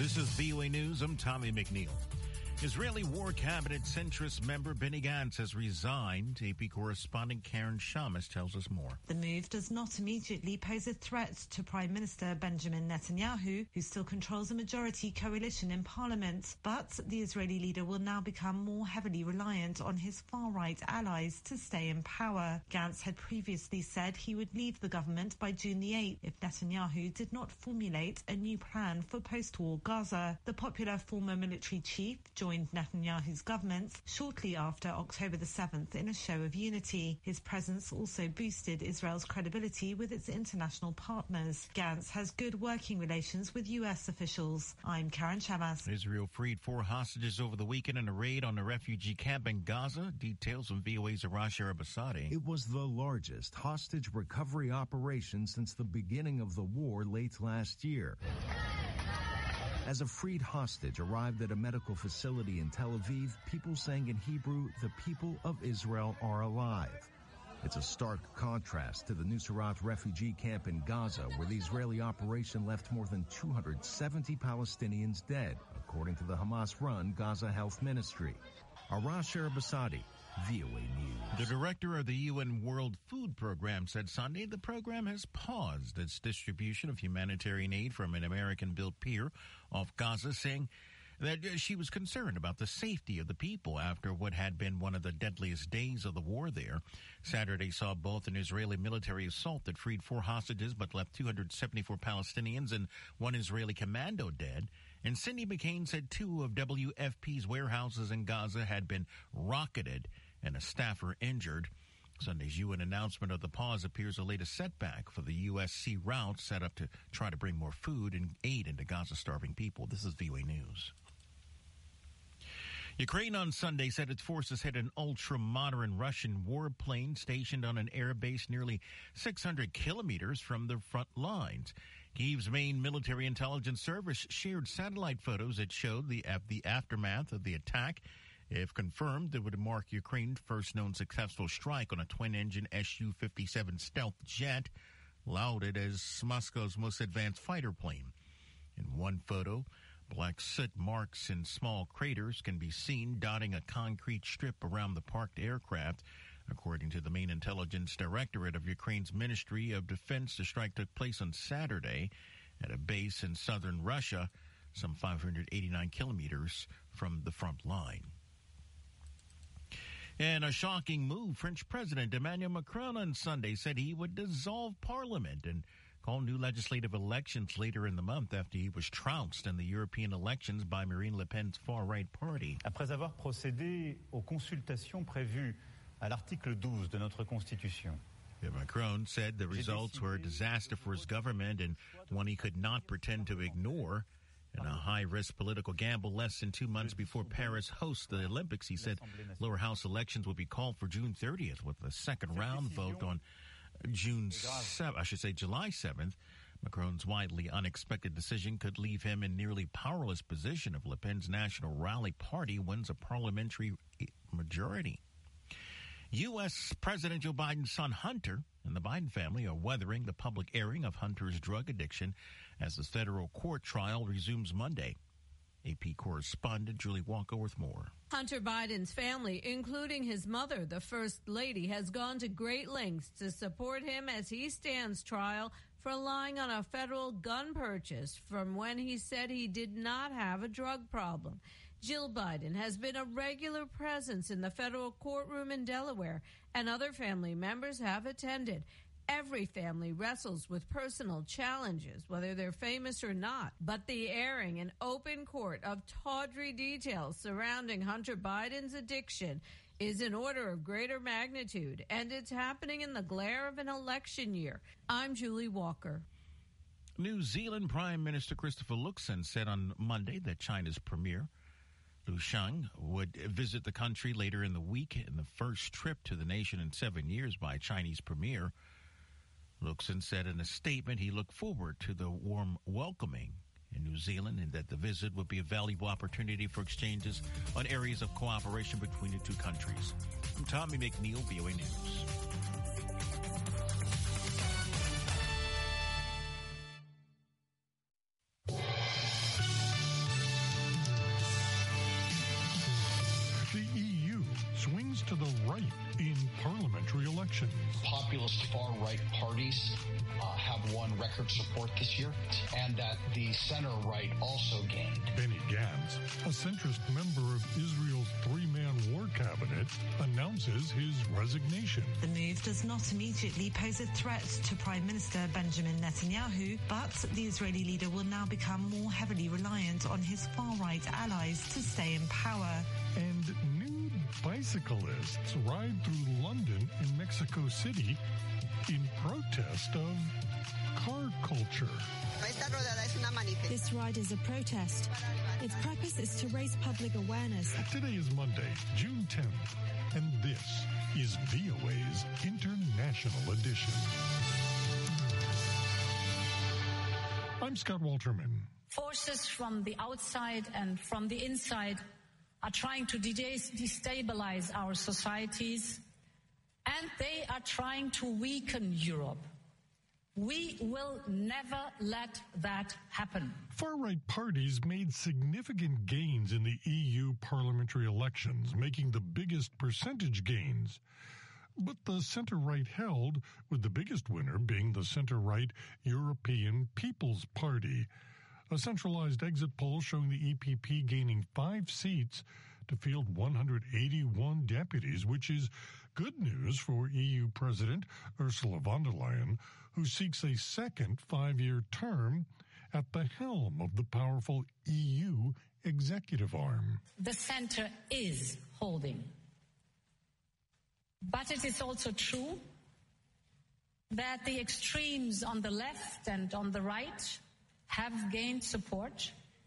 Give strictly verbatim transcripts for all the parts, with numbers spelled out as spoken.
This is V O A News. I'm Tommy McNeil. Israeli War Cabinet centrist member Benny Gantz has resigned. A P correspondent Karen Shamas tells us more. The move does not immediately pose a threat to Prime Minister Benjamin Netanyahu, who still controls a majority coalition in parliament. But the Israeli leader will now become more heavily reliant on his far-right allies to stay in power. Gantz had previously said he would leave the government by June the eighth if Netanyahu did not formulate a new plan for post-war Gaza. The popular former military chief joined Netanyahu's government shortly after October the seventh in a show of unity. His presence also boosted Israel's credibility with its international partners. Gantz has good working relations with U S officials. I'm Karen Shamas. Israel freed four hostages over the weekend in a raid on a refugee camp in Gaza. Details from V O A's Arash Arabasadi. It was the largest hostage recovery operation since the beginning of the war late last year. As a freed hostage arrived at a medical facility in Tel Aviv, people sang in Hebrew, "The people of Israel are alive." It's a stark contrast to the Nuseirat refugee camp in Gaza, where the Israeli operation left more than two hundred seventy Palestinians dead, according to the Hamas-run Gaza Health Ministry. Arash Arabasadi, V O A News. The director of the U N World Food Program said Sunday the program has paused its distribution of humanitarian aid from an American-built pier off Gaza, saying that she was concerned about the safety of the people after what had been one of the deadliest days of the war there. Saturday saw both an Israeli military assault that freed four hostages but left two hundred seventy-four Palestinians and one Israeli commando dead. And Cindy McCain said two of W F P's warehouses in Gaza had been rocketed and a staffer injured. Sunday's U N announcement of the pause appears the latest setback for the U S sea route set up to try to bring more food and aid into Gaza-starving people. This is V O A News. Ukraine on Sunday said its forces hit an ultra-modern Russian warplane stationed on an air base nearly six hundred kilometers from the front lines. Kyiv's main military intelligence service shared satellite photos that showed the, the aftermath of the attack. If confirmed, it would mark Ukraine's first known successful strike on a twin-engine S U fifty-seven stealth jet, lauded as Moscow's most advanced fighter plane. In one photo, black soot marks and small craters can be seen dotting a concrete strip around the parked aircraft. According to the main intelligence directorate of Ukraine's Ministry of Defense, the strike took place on Saturday at a base in southern Russia, some five hundred eighty-nine kilometers from the front line. In a shocking move, French President Emmanuel Macron on Sunday said he would dissolve Parliament and call new legislative elections later in the month after he was trounced in the European elections by Marine Le Pen's far-right party. Après avoir procédé aux consultations prévues à l'article douze de notre Constitution. Macron said the results were a disaster for his government and one he could not pretend to ignore. In a high-risk political gamble less than two months before Paris hosts the Olympics, he said lower house elections will be called for June thirtieth with a second round vote on June seventh, I should say July seventh. Macron's widely unexpected decision could leave him in nearly powerless position if Le Pen's National Rally Party wins a parliamentary majority. U S. President Joe Biden's son Hunter and the Biden family are weathering the public airing of Hunter's drug addiction as the federal court trial resumes Monday. A P correspondent Julie Walker with more. Hunter Biden's family, including his mother, the First Lady, has gone to great lengths to support him as he stands trial for lying on a federal gun purchase from when he said he did not have a drug problem. Jill Biden has been a regular presence in the federal courtroom in Delaware, and other family members have attended. Every family wrestles with personal challenges, whether they're famous or not. But the airing in open court of tawdry details surrounding Hunter Biden's addiction is an order of greater magnitude, and it's happening in the glare of an election year. I'm Julie Walker. New Zealand Prime Minister Christopher Luxon said on Monday that China's premier Liu Shan would visit the country later in the week in the first trip to the nation in seven years by a Chinese premier. Luxon said in a statement he looked forward to the warm welcoming in New Zealand and that the visit would be a valuable opportunity for exchanges on areas of cooperation between the two countries. I'm Tommy McNeil, V O A News. to the right in parliamentary elections. Populist far-right parties uh, have won record support this year, and that the center-right also gained. Benny Gantz, a centrist member of Israel's three-man war cabinet, announces his resignation. The move does not immediately pose a threat to Prime Minister Benjamin Netanyahu, but the Israeli leader will now become more heavily reliant on his far-right allies to stay in power. And nude bicyclists ride through London and Mexico City in protest of car culture. This ride is a protest. Its purpose is to raise public awareness. Today is Monday, June tenth, and this is V O A's International Edition. I'm Scott Walterman. Forces from the outside and from the inside are trying to de- destabilize our societies, and they are trying to weaken Europe. We will never let that happen. Far-right parties made significant gains in the E U parliamentary elections, making the biggest percentage gains. But the center-right held, with the biggest winner being the center-right European People's Party. A centralized exit poll showing the E P P gaining five seats to field one hundred eighty-one deputies, which is good news for E U President Ursula von der Leyen, who seeks a second five-year term at the helm of the powerful E U executive arm. The center is holding. But it is also true that the extremes on the left and on the right have gained support.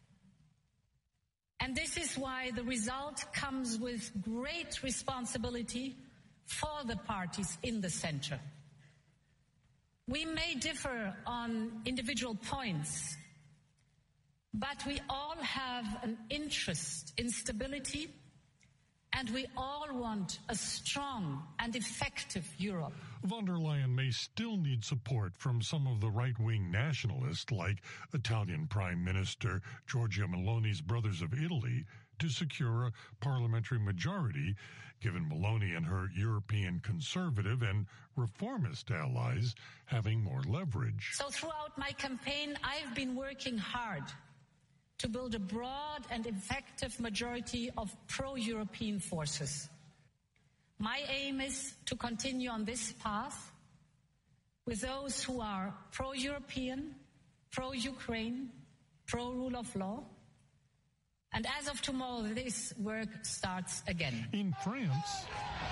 And this is why the result comes with great responsibility for the parties in the center. We may differ on individual points, but we all have an interest in stability, and we all want a strong and effective Europe. Von der Leyen may still need support from some of the right-wing nationalists like Italian Prime Minister Giorgia Meloni's Brothers of Italy to secure a parliamentary majority, given Meloni and her European conservative and reformist allies having more leverage. So throughout my campaign, I've been working hard to build a broad and effective majority of pro-European forces. My aim is to continue on this path with those who are pro-European, pro-Ukraine, pro-rule of law. And as of tomorrow, this work starts again. In France,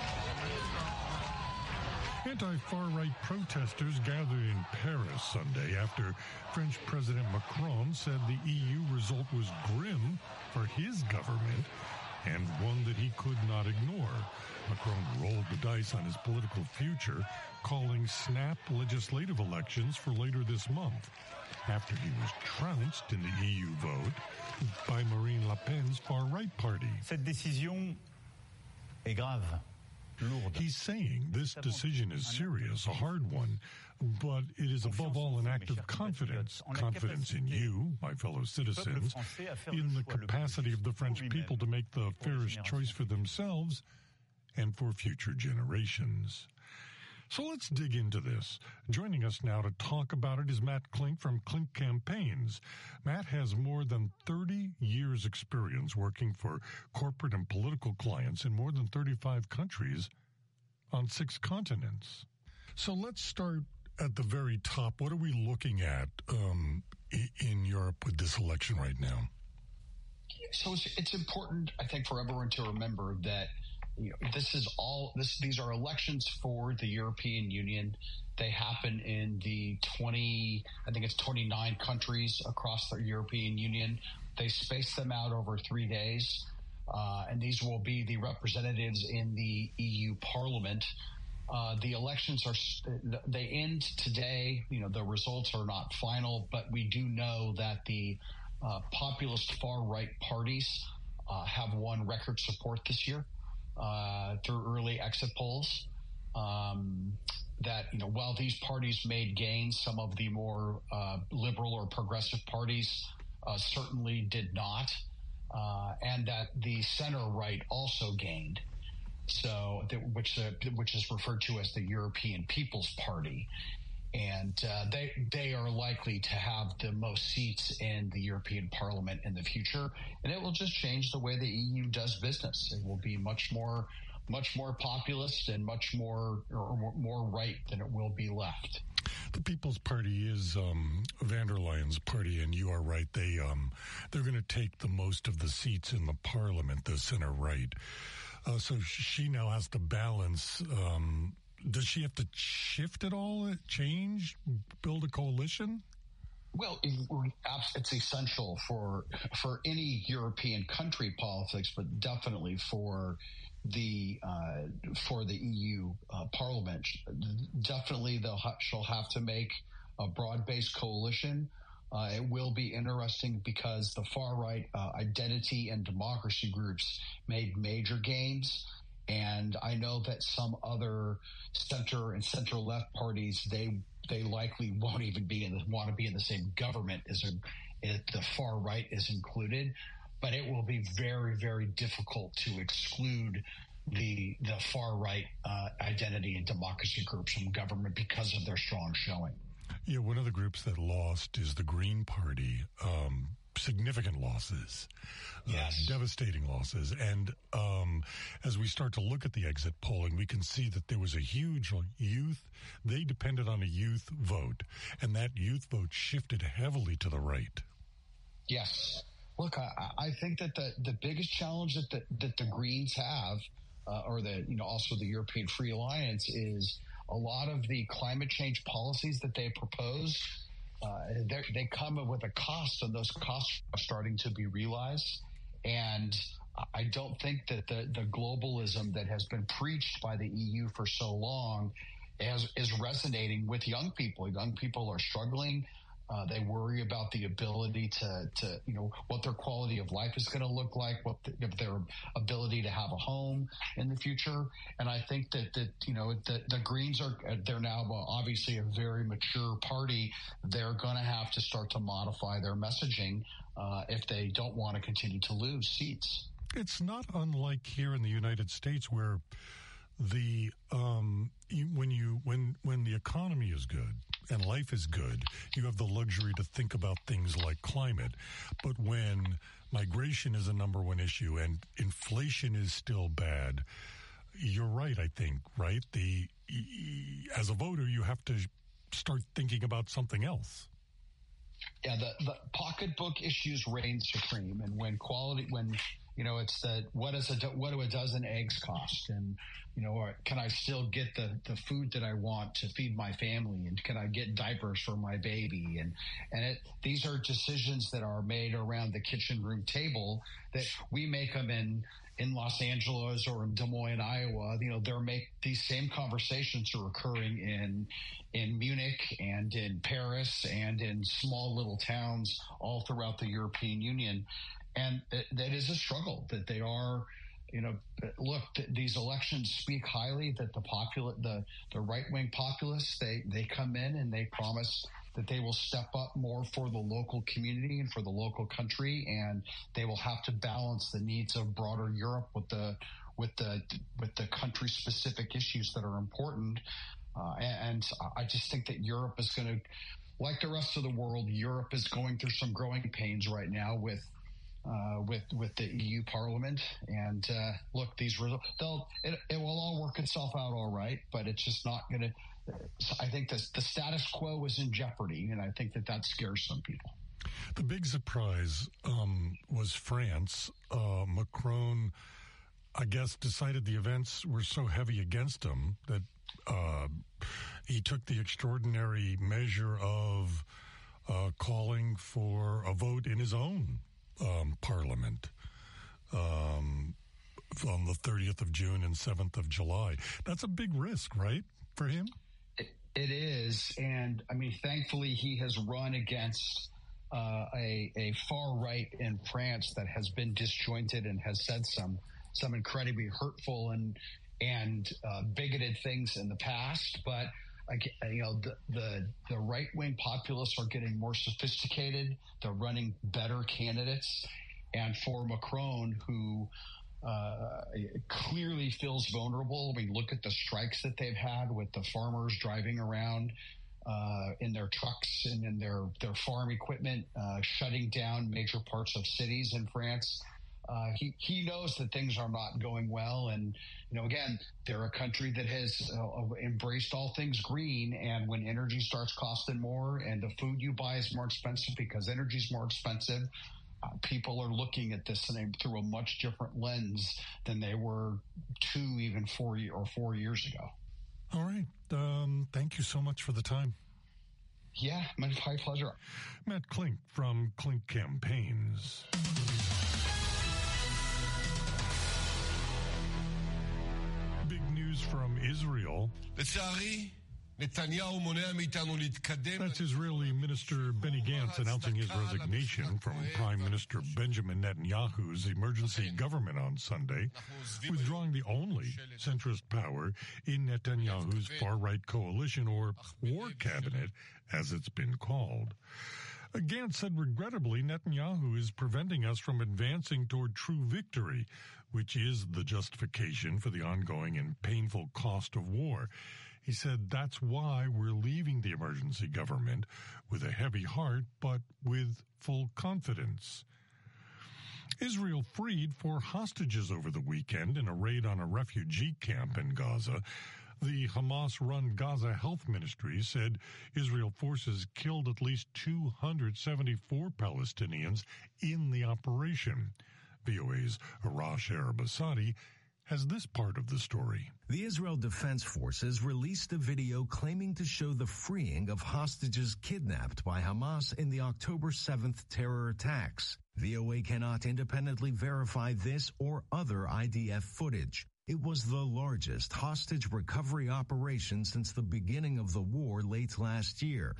anti-far-right protesters gathered in Paris Sunday after French President Macron said the E U result was grim for his government and one that he could not ignore. Macron rolled the dice on his political future, calling snap legislative elections for later this month, after he was trounced in the E U vote by Marine Le Pen's far-right party. Cette décision est grave. He's saying this decision is serious, a hard one, but it is above all an act of confidence. Confidence in you, my fellow citizens, in the capacity of the French people to make the fairest choice for themselves and for future generations. So let's dig into this. Joining us now to talk about it is Matt Klink from Klink Campaigns. Matt has more than thirty years experience working for corporate and political clients in more than thirty-five countries on six continents. So let's start at the very top. What are we looking at um, in Europe with this election right now? So it's, it's important, I think, for everyone to remember that you know, this is all this. These are elections for the European Union. They happen in the twenty, I think it's twenty-nine countries across the European Union. They space them out over three days, uh, and these will be the representatives in the E U Parliament. Uh, the elections are they end today. You know, the results are not final, but we do know that the uh, populist far-right parties uh, have won record support this year. Uh, through early exit polls, um, that, you know, while these parties made gains, some of the more uh, liberal or progressive parties uh, certainly did not, uh, and that the center right also gained. So, which uh, which is referred to as the European People's Party, and uh, they they are likely to have the most seats in the European Parliament in the future, and it will just change the way the E U does business. It will be much more much more populist and much more or more right than it will be left. The People's Party is um, van der Leyen's party, and you are right. They um, they're going to take the most of the seats in the Parliament, the center right. Uh, so she now has to balance. Um, does she have to shift it all, change, build a coalition? Well, it's essential for for any European country politics, but definitely for the uh, for the E U uh, Parliament. Definitely, they'll ha- she'll have to make a broad-based coalition. Uh, it will be interesting because the far-right uh, identity and democracy groups made major gains. And I know that some other center and center-left parties, they they likely won't even be in the, want to be in the same government as a, if the far right is included. But it will be very, very difficult to exclude the the far right uh, identity and democracy groups from government because of their strong showing. Yeah, one of the groups that lost is the Green Party. Um, significant losses, yes, uh, devastating losses. And um, as we start to look at the exit polling, we can see that there was a huge youth. They depended on a youth vote, and that youth vote shifted heavily to the right. Yes. Look, I, I think that the, the biggest challenge that the, that the Greens have, uh, or the you know also the European Free Alliance, is a lot of the climate change policies that they propose. Uh, they come with a cost, and those costs are starting to be realized. And I don't think that the, the globalism that has been preached by the E U for so long is, is resonating with young people. Young people are struggling. Uh, they worry about the ability to, to, you know, what their quality of life is going to look like, what the, their ability to have a home in the future. And I think that, that you know, the, the Greens are, they're now obviously a very mature party. They're going to have to start to modify their messaging uh, if they don't want to continue to lose seats. It's not unlike here in the United States where the um, you, when you when when the economy is good and life is good, you have the luxury to think about things like climate. But when migration is a number one issue and inflation is still bad, you're right. I think right. The as a voter, you have to start thinking about something else. Yeah, the, the pocketbook issues reign supreme, and when quality when. You know, it's that what is a what do a dozen eggs cost, and you know, or can I still get the, the food that I want to feed my family, and can I get diapers for my baby, and and it, these are decisions that are made around the kitchen room table that we make them in in Los Angeles or in Des Moines, Iowa. You know, they're make these same conversations are occurring in in Munich and in Paris and in small little towns all throughout the European Union. And that is a struggle that they are, you know, look, these elections speak highly that the popul- the, the right-wing populists, they, they come in and they promise that they will step up more for the local community and for the local country. And they will have to balance the needs of broader Europe with the, with the, with the country specific issues that are important. Uh, and, and I just think that Europe is going to, like the rest of the world, Europe is going through some growing pains right now with, Uh, with with the E U Parliament, and uh, look, these results, they'll it, it will all work itself out all right, but it's just not going to. I think the the status quo is in jeopardy, and I think that that scares some people. The big surprise um, was France. Uh, Macron, I guess, decided the events were so heavy against him that uh, he took the extraordinary measure of uh, calling for a vote in his own Um, Parliament um, on the thirtieth of June and seventh of July. That's a big risk, right, for him? It, it is. And, I mean, thankfully he has run against uh, a, a far right in France that has been disjointed and has said some some incredibly hurtful and, and uh, bigoted things in the past. But you know, the, the, the right-wing populists are getting more sophisticated. They're running better candidates. And for Macron, who uh, clearly feels vulnerable. I mean, look at the strikes that they've had with the farmers driving around uh, in their trucks and in their, their farm equipment, uh, shutting down major parts of cities in France. Uh, he, he knows that things are not going well. And, you know, again, they're a country that has uh, embraced all things green. And when energy starts costing more and the food you buy is more expensive because energy is more expensive, uh, people are looking at this through a much different lens than they were two, even four or four years ago. All right. Um, thank you so much for the time. Yeah, my pleasure. Matt Klink from Klink Campaigns. Big news from Israel. That's Israeli Minister Benny Gantz announcing his resignation from Prime Minister Benjamin Netanyahu's emergency government on Sunday, withdrawing the only centrist power in Netanyahu's far-right coalition, or war cabinet, as it's been called. Gantz said, regrettably, Netanyahu is preventing us from advancing toward true victory, which is the justification for the ongoing and painful cost of war. He said that's why we're leaving the emergency government with a heavy heart, but with full confidence. Israel freed four hostages over the weekend in a raid on a refugee camp in Gaza. The Hamas-run Gaza Health Ministry said Israel forces killed at least two hundred seventy-four Palestinians in the operation. V O A's Arash Arabasadi has this part of the story. The Israel Defense Forces released a video claiming to show the freeing of hostages kidnapped by Hamas in the October seventh terror attacks. V O A cannot independently verify this or other I D F footage. It was the largest hostage recovery operation since the beginning of the war late last year.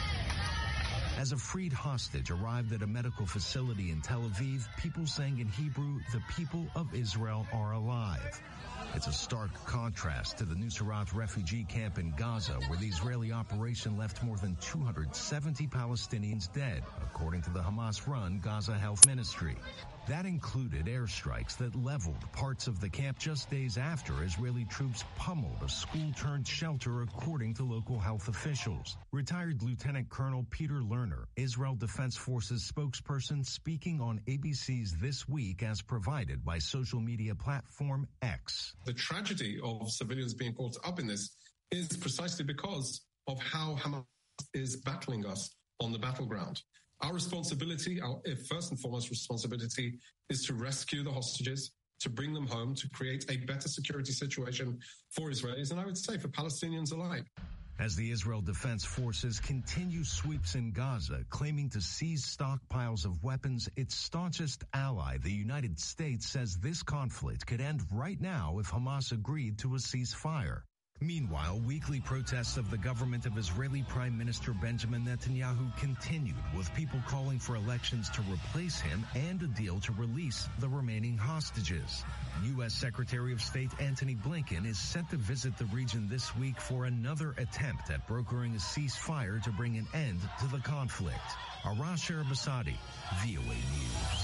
As a freed hostage arrived at a medical facility in Tel Aviv, people sang in Hebrew, "The people of Israel are alive." It's a stark contrast to the Nuseirat refugee camp in Gaza, where the Israeli operation left more than two hundred seventy Palestinians dead, according to the Hamas-run Gaza Health Ministry. That included airstrikes that leveled parts of the camp just days after Israeli troops pummeled a school-turned-shelter, according to local health officials. Retired Lieutenant Colonel Peter Lerner, Israel Defense Forces spokesperson, speaking on A B C's This Week as provided by social media platform X. The tragedy of civilians being caught up in this is precisely because of how Hamas is battling us on the battleground. Our responsibility, our first and foremost responsibility, is to rescue the hostages, to bring them home, to create a better security situation for Israelis, and I would say for Palestinians alike. As the Israel Defense Forces continue sweeps in Gaza, claiming to seize stockpiles of weapons, its staunchest ally, the United States, says this conflict could end right now if Hamas agreed to a ceasefire. Meanwhile, weekly protests of the government of Israeli Prime Minister Benjamin Netanyahu continued, with people calling for elections to replace him and a deal to release the remaining hostages. U S Secretary of State Antony Blinken is set to visit the region this week for another attempt at brokering a ceasefire to bring an end to the conflict. Arash Arabasadi, V O A News.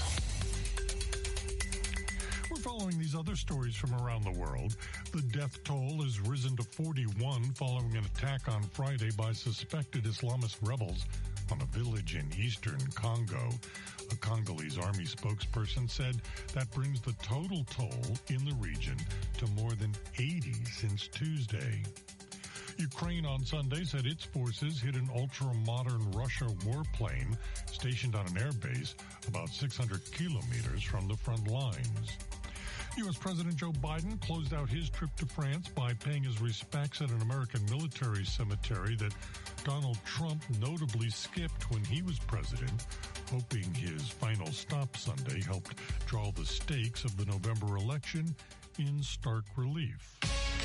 Following these other stories from around the world, the death toll has risen to forty-one following an attack on Friday by suspected Islamist rebels on a village in eastern Congo. A Congolese army spokesperson said that brings the total toll in the region to more than eighty since Tuesday. Ukraine on Sunday said its forces hit an ultra-modern Russia warplane stationed on an airbase about six hundred kilometers from the front lines. U S President Joe Biden closed out his trip to France by paying his respects at an American military cemetery that Donald Trump notably skipped when he was president, hoping his final stop Sunday helped draw the stakes of the November election in stark relief.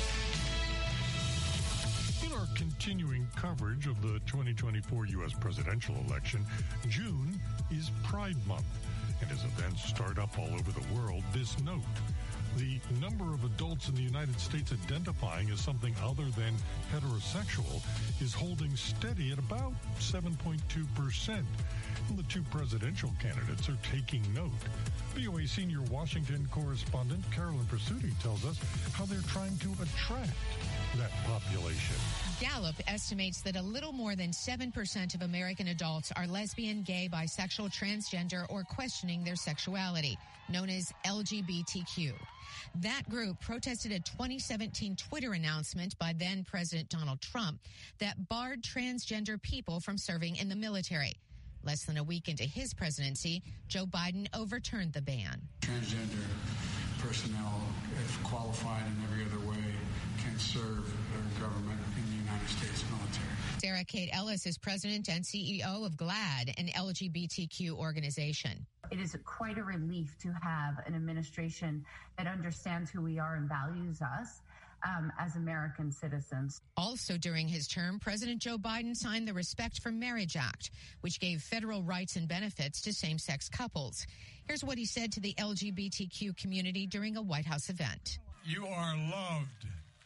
In our continuing coverage of the twenty twenty-four U S presidential election, June is Pride Month. And as events start up all over the world, this note: the number of adults in the United States identifying as something other than heterosexual is holding steady at about seven point two percent. And the two presidential candidates are taking note. V O A senior Washington correspondent Carolyn Presutti tells us how they're trying to attract that population. Gallup estimates that a little more than seven percent of American adults are lesbian, gay, bisexual, transgender, or questioning their sexuality, known as L G B T Q. That group protested a twenty seventeen Twitter announcement by then President Donald Trump that barred transgender people from serving in the military. Less than a week into his presidency, Joe Biden overturned the ban. Transgender personnel, if qualified in every other way, can serve their government in the United States military. Sarah Kate Ellis is president and C E O of GLAAD, an L G B T Q organization. It is quite a relief to have an administration that understands who we are and values us um, as American citizens. Also during his term, President Joe Biden signed the Respect for Marriage Act, which gave federal rights and benefits to same-sex couples. Here's what he said to the L G B T Q community during a White House event. You are loved.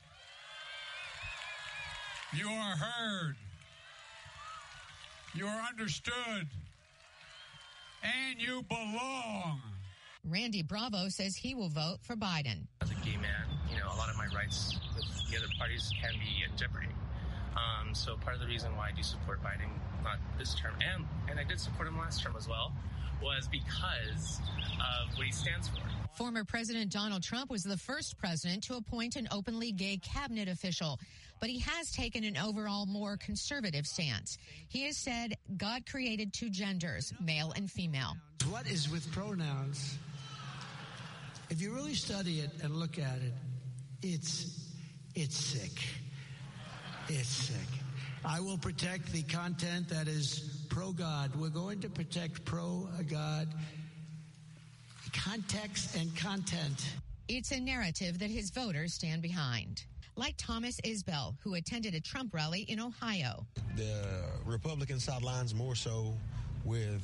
You are heard. You are understood. And you belong. Randy Bravo says he will vote for Biden. As a gay man, you know, a lot of my rights with the other parties can be in jeopardy. Um, so part of the reason why I do support Biden, not this term, and, and I did support him last term as well, was because of what he stands for. Former President Donald Trump was the first president to appoint an openly gay cabinet official, but he has taken an overall more conservative stance. He has said God created two genders, male and female. What is with pronouns? If you really study it and look at it, it's it's sick. It's sick. I will protect the content that is pro-God. We're going to protect pro-God context and content. It's a narrative that his voters stand behind. Like Thomas Isbell, who attended a Trump rally in Ohio. The Republican side lines more so with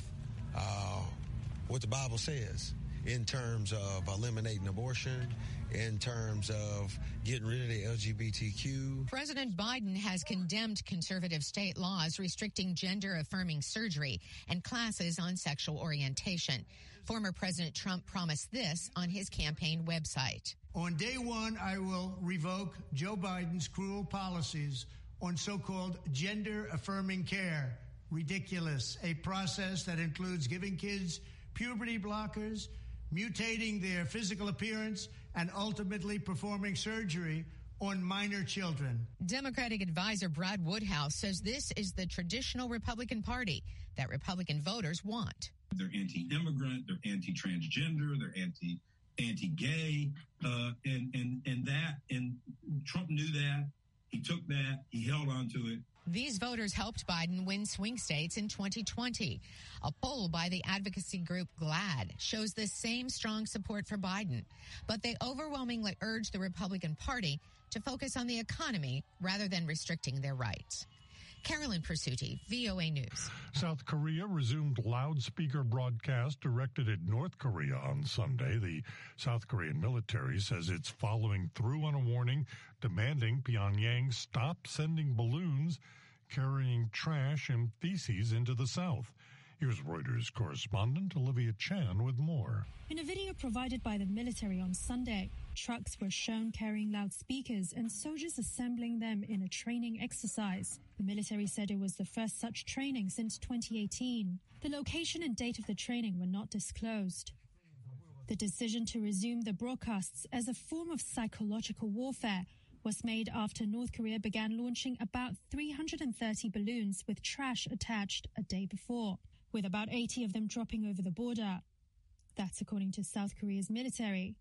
uh, what the Bible says in terms of eliminating abortion, in terms of getting rid of the L G B T Q. President Biden has condemned conservative state laws restricting gender-affirming surgery and classes on sexual orientation. Former President Trump promised this on his campaign website. On day one, I will revoke Joe Biden's cruel policies on so-called gender-affirming care. Ridiculous. A process that includes giving kids puberty blockers, mutating their physical appearance, and ultimately performing surgery on minor children. Democratic advisor Brad Woodhouse says this is the traditional Republican Party that Republican voters want. They're anti-immigrant, they're anti-transgender, they're anti anti-gay, uh, and and and that, and Trump knew that. He took that, he held on to it. These voters helped Biden win swing states in twenty twenty. A poll by the advocacy group GLAAD shows the same strong support for Biden, but they overwhelmingly urge the Republican Party to focus on the economy rather than restricting their rights. Carolyn Presutti, V O A News. South Korea resumed loudspeaker broadcast directed at North Korea on Sunday. The South Korean military says it's following through on a warning demanding Pyongyang stop sending balloons carrying trash and feces into the South. Here's Reuters correspondent Olivia Chan with more. In a video provided by the military on Sunday, trucks were shown carrying loudspeakers and soldiers assembling them in a training exercise. The military said it was the first such training since twenty eighteen. The location and date of the training were not disclosed. The decision to resume the broadcasts as a form of psychological warfare was made after North Korea began launching about three hundred thirty balloons with trash attached a day before, with about eighty of them dropping over the border. That's according to South Korea's military.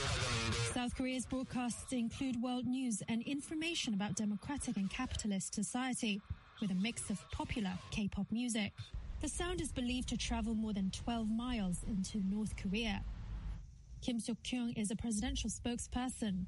South Korea's broadcasts include world news and information about democratic and capitalist society, with a mix of popular K-pop music. The sound is believed to travel more than twelve miles into North Korea. Kim Seok-kyung is a presidential spokesperson.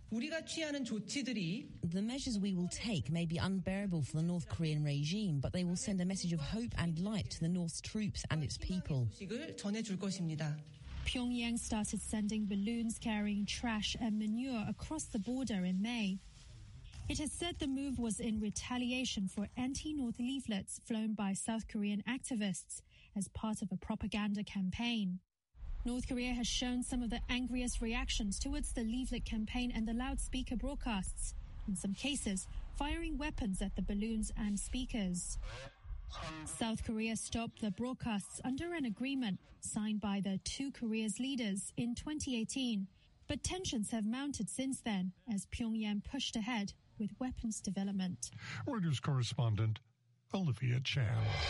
The measures we will take may be unbearable for the North Korean regime, but they will send a message of hope and light to the North's troops and its people. Pyongyang started sending balloons carrying trash and manure across the border in May. It has said the move was in retaliation for anti-North leaflets flown by South Korean activists as part of a propaganda campaign. North Korea has shown some of the angriest reactions towards the leaflet campaign and the loudspeaker broadcasts, in some cases firing weapons at the balloons and speakers. South Korea stopped the broadcasts under an agreement signed by the two Koreas' leaders in twenty eighteen, but tensions have mounted since then as Pyongyang pushed ahead with weapons development. Reuters correspondent Olivia Chan.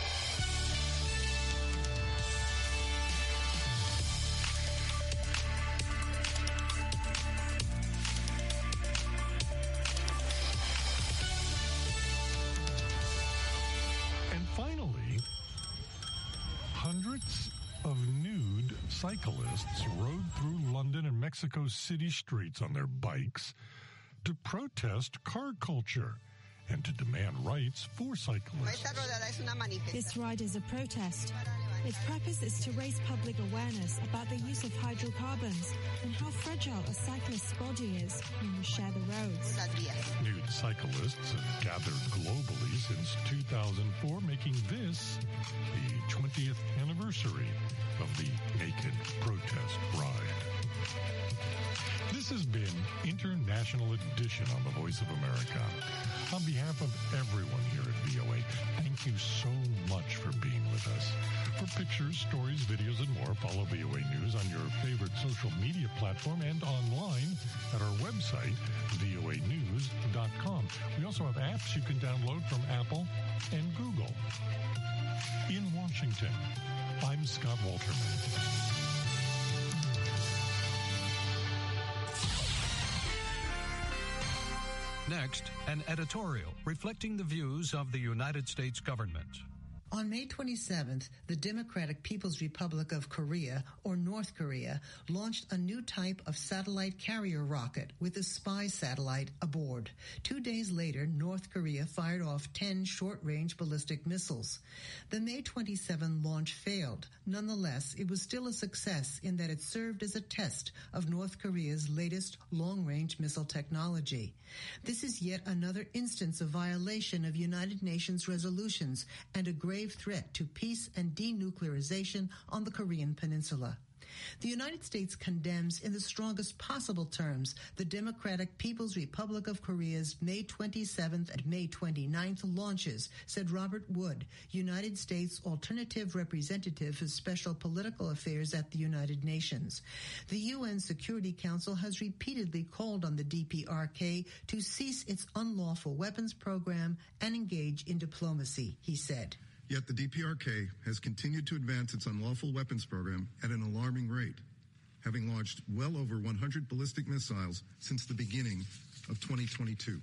And finally, hundreds of nude cyclists rode through London and Mexico City streets on their bikes to protest car culture and to demand rights for cyclists. This ride is a protest. Its purpose is to raise public awareness about the use of hydrocarbons and how fragile a cyclist's body is when you share the roads. Nude cyclists have gathered globally since two thousand four, making this the twentieth anniversary of the Naked Protest Ride. This has been International Edition on the Voice of America. On behalf of everyone here at V O A, thank you so much for being with us. For pictures, stories, videos, and more, follow V O A News on your favorite social media platform and online at our website, V O A news dot com. We also have apps you can download from Apple and Google. In Washington, I'm Scott Walterman. Next, an editorial reflecting the views of the United States government. On May twenty-seventh, the Democratic People's Republic of Korea, or North Korea, launched a new type of satellite carrier rocket with a spy satellite aboard. Two days later, North Korea fired off ten short-range ballistic missiles. The May twenty-seventh launch failed. Nonetheless, it was still a success in that it served as a test of North Korea's latest long-range missile technology. This is yet another instance of violation of United Nations resolutions and a grave threat to peace and denuclearization on the Korean Peninsula. The United States condemns in the strongest possible terms the Democratic People's Republic of Korea's May twenty-seventh and May twenty-ninth launches, said Robert Wood, United States Alternative Representative for Special Political Affairs at the United Nations. The U N Security Council has repeatedly called on the D P R K to cease its unlawful weapons program and engage in diplomacy, he said. Yet the D P R K has continued to advance its unlawful weapons program at an alarming rate, having launched well over one hundred ballistic missiles since the beginning of twenty twenty-two.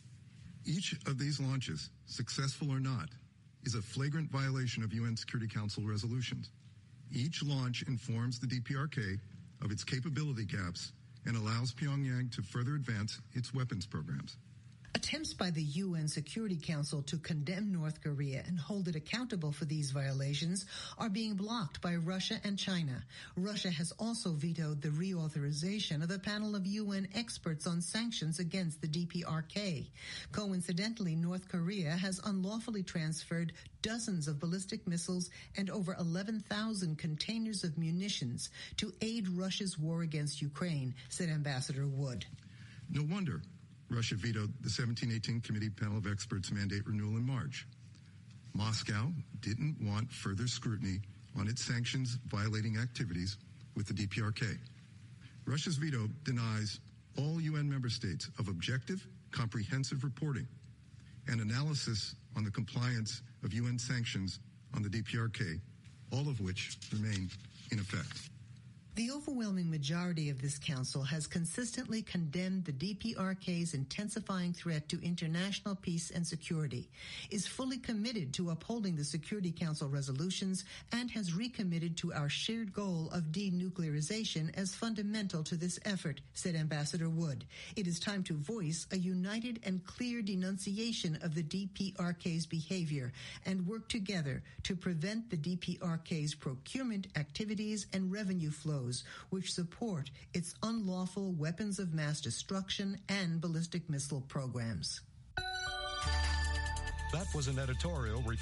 Each of these launches, successful or not, is a flagrant violation of U N Security Council resolutions. Each launch informs the D P R K of its capability gaps and allows Pyongyang to further advance its weapons programs. Attempts by the U N Security Council to condemn North Korea and hold it accountable for these violations are being blocked by Russia and China. Russia has also vetoed the reauthorization of a panel of U N experts on sanctions against the D P R K. Coincidentally, North Korea has unlawfully transferred dozens of ballistic missiles and over eleven thousand containers of munitions to aid Russia's war against Ukraine, said Ambassador Wood. No wonder Russia vetoed the seventeen eighteen Committee panel of experts mandate renewal in March. Moscow didn't want further scrutiny on its sanctions violating activities with the D P R K. Russia's veto denies all U N member states of objective, comprehensive reporting and analysis on the compliance of U N sanctions on the D P R K, all of which remain in effect. The overwhelming majority of this council has consistently condemned the D P R K's intensifying threat to international peace and security, is fully committed to upholding the Security Council resolutions, and has recommitted to our shared goal of denuclearization as fundamental to this effort, said Ambassador Wood. It is time to voice a united and clear denunciation of the D P R K's behavior and work together to prevent the D P R K's procurement activities and revenue flows those which support its unlawful weapons of mass destruction and ballistic missile programs. That was an editorial